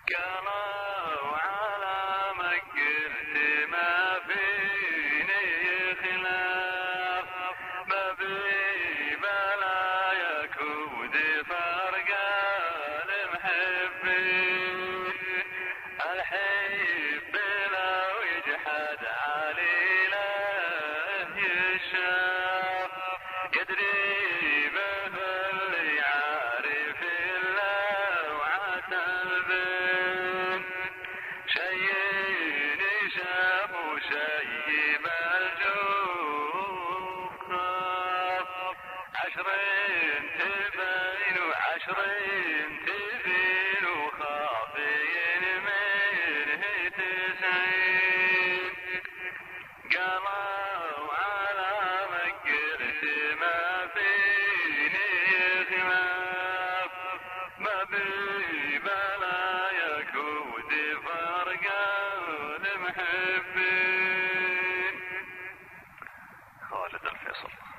قالوا على مكرت ما فيني خلاف ما بي بلا يكود فرق المحبين الحب لو يجحد علينا يشاف يدري به اللي عارف اللوعة البين شي شاف وشي ملجوف خاف عشرين تبين وعشرين تبين وخافين منه تسعين قالوا على مكرت ما فيني خلاف ما بي بلا يكود فرق المحبين. خالد الفيصل.